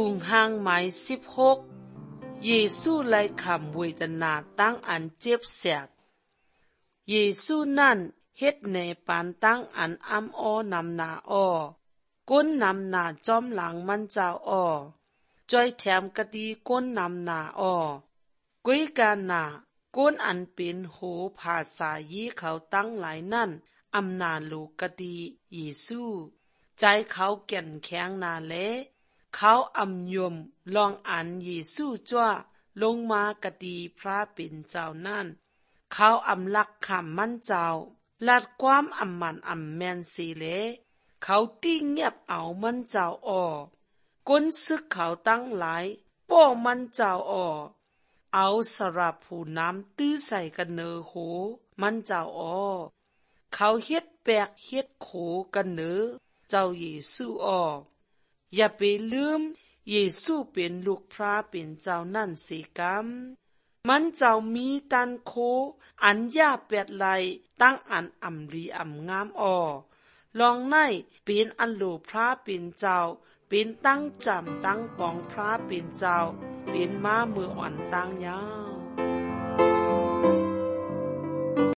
ถุงห้างไม้16เยซูไล่คำเวทนาตั้งอันเจ็บแสบเยซูนั่นเฮ็ดในปานตั้งอันอ้ำอ้อนำนาอ้อก้นนำนาจอมหลังมันเจ้าอ้อจ้อยแถมกะดีก้นนำนาอ้อกุ้ยกานาก้นอันเป็นโหภาษายีเขาตั้งหลายนั่นอำนาลูกกะดีเยซูใจเขาแก่นแข็งนาเลเขาอำยมลองอันเยซูจ้าลงมากะดีพระเป็นเจ้านั่นเขาอำลักคำมันเจ้าลัดความอำมันอำแมนสีเลเขาตี้เงียบเอามันเจ้าอ้อก้นซึกเขาตั้งหลายป้อมันเจ้าอ้อเอาสรับผู้น้ำตื้อใส่กันเนอโหมันเจ้าอ้อเขาเฮ็ดแปกเฮ็ดโขกันเนอเจ้าเยซูอ้ออย่าไปลืมเยซูเป็นลูกพระเป็นเจ้านั่นสิกรรมมันเจ้ามีตันโคอันยาแปดไหลตั้งอันอำลีอำงามอ้อลองในเป็นอันโลพระเป็นเจ้าเป็นตั้งจำตั้งปองพระเป็นเจ้าเป็นม้ามืออ่อนตั้งยาว